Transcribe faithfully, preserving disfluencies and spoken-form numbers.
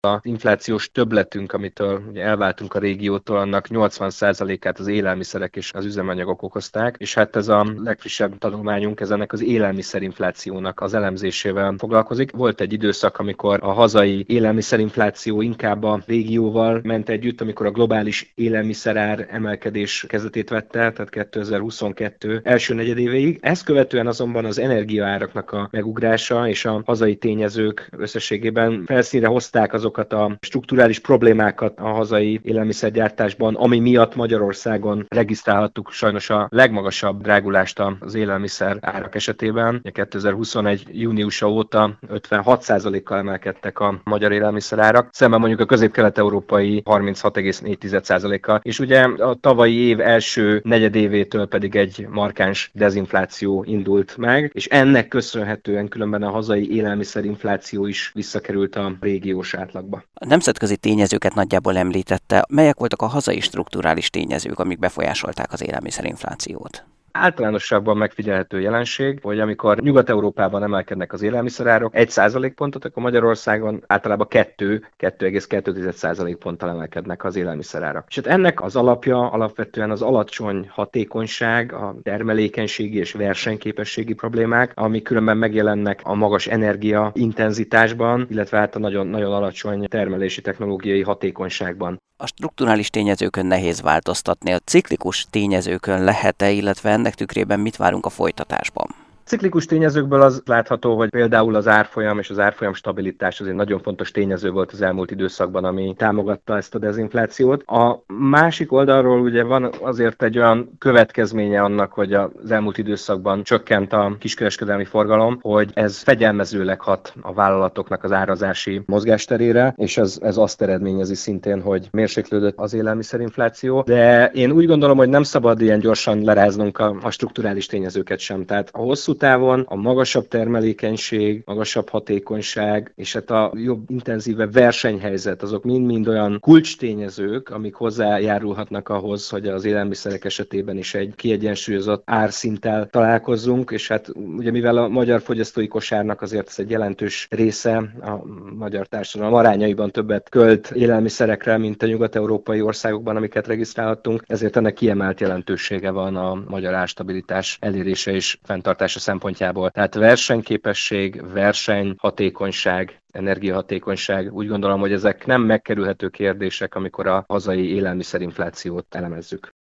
Az inflációs többletünk, amitől ugye elváltunk a régiótól, annak nyolcvan százalékát az élelmiszerek és az üzemanyagok okozták, és hát ez a legfrissebb tanulmányunk, ez ennek az élelmiszerinflációnak az elemzésével foglalkozik. Volt egy időszak, amikor a hazai élelmiszerinfláció inkább a régióval ment együtt, amikor a globális élelmiszerár emelkedés kezdetét vette, tehát kétezer-huszonkettő első negyedévéig. Ezt követően azonban az energiaáraknak a megugrása és a hazai tényezők összességében felszínre hozták azokat a strukturális problémákat a hazai élelmiszergyártásban, ami miatt Magyarországon regisztrálhattuk sajnos a legmagasabb drágulást az élelmiszer árak esetében. kétezer-huszonegy júniusa óta ötvenhat százalékkal emelkedtek a magyar élelmiszerárak, szemben mondjuk a közép-kelet-európai harminchat egész négy százalékkal, és ugye a tavalyi év első negyedévétől pedig egy markáns dezinfláció indult meg, és ennek köszönhetően különben a hazai élelmiszerinfláció is visszakerült a régiós átlagba. A nemzetközi tényezőket nagyjából említette. Melyek voltak a hazai strukturális tényezők, amik befolyásolták az élelmiszerinflációt? Általánosságban megfigyelhető jelenség, hogy amikor Nyugat-Európában emelkednek az élelmiszerárak egy százalékpontot, akkor Magyarországon általában kettő, kettő egész kettő százalékponttal emelkednek az élelmiszerárak. És hát ennek az alapja alapvetően az alacsony hatékonyság, a termelékenységi és versenyképességi problémák, amik különben megjelennek a magas energia intenzitásban, illetve hát a nagyon, nagyon alacsony termelési technológiai hatékonyságban. A strukturális tényezőkön nehéz változtatni, a ciklikus tényezőkön lehet-e, illetve ennek tükrében mit várunk a folytatásban? Ciklikus tényezőkből az látható, hogy például az árfolyam és az árfolyam stabilitás az egy nagyon fontos tényező volt az elmúlt időszakban, ami támogatta ezt a dezinflációt. A másik oldalról ugye van azért egy olyan következménye annak, hogy az elmúlt időszakban csökkent a kiskereskedelmi forgalom, hogy ez fegyelmezőleg hat a vállalatoknak az árazási mozgásterére, és ez, ez azt eredményezi szintén, hogy mérséklődött az élelmiszerinfláció. De én úgy gondolom, hogy nem szabad ilyen gyorsan leráznunk a, a strukturális tényezőket sem. Tehát a hosszú távon a magasabb termelékenység, magasabb hatékonyság és hát a jobb, intenzívebb versenyhelyzet, azok mind-mind olyan kulcstényezők, amik hozzájárulhatnak ahhoz, hogy az élelmiszerek esetében is egy kiegyensúlyozott árszinttel találkozzunk, és hát ugye mivel a magyar fogyasztói kosárnak azért ez egy jelentős része, a magyar társadalom arányaiban többet költ élelmiszerekre, mint a nyugat-európai országokban, amiket regisztrálhattunk, ezért ennek kiemelt jelentősége van a magyar árstabilitás elérése és fenntartása szempontjából. Tehát versenyképesség, verseny, hatékonyság, energiahatékonyság, úgy gondolom, hogy ezek nem megkerülhető kérdések, amikor a hazai élelmiszerinflációt elemezzük.